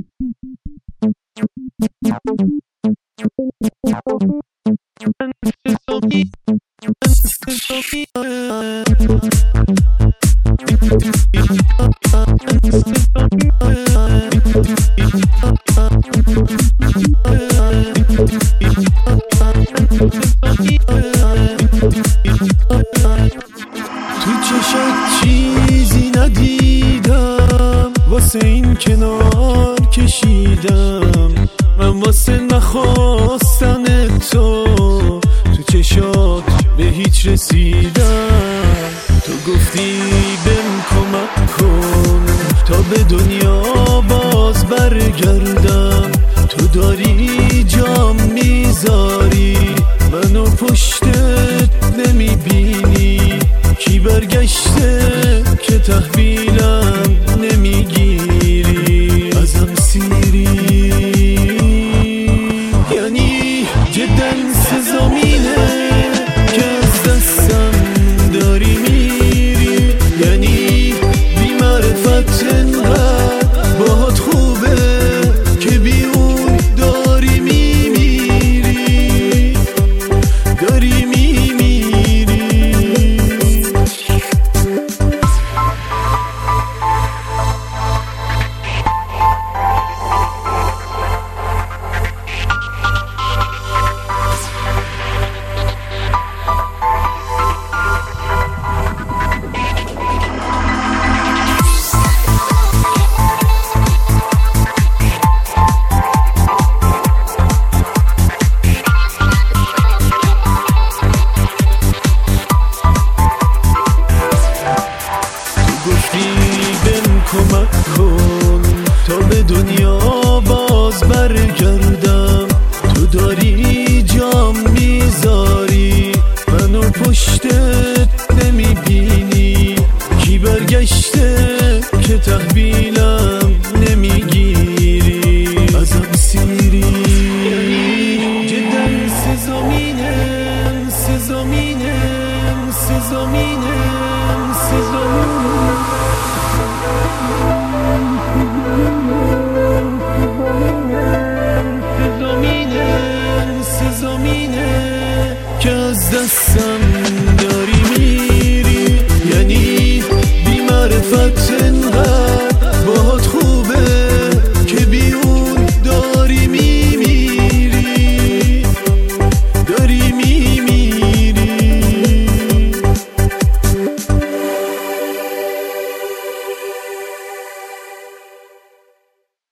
تو چشات چیزی ندیدم، واسه این کنار کشیدم. من واسه نخواستن تو چشات به هیچ رسیدم. تو گفتی بهم کمک کن تا به دنیا باز برگردم. تو داری جام میذاری، منو پشتت نمیبینی. کی برگشته که تحویلم نمیگیری، ازم سیری. یعنی جدا سزامینه که از دستم داری میری. یعنی بی معرفت انقدر باهات خوبه که بی اون داری میمیری، داری میمیری. کمک کن تا به دنیا باز برگردم.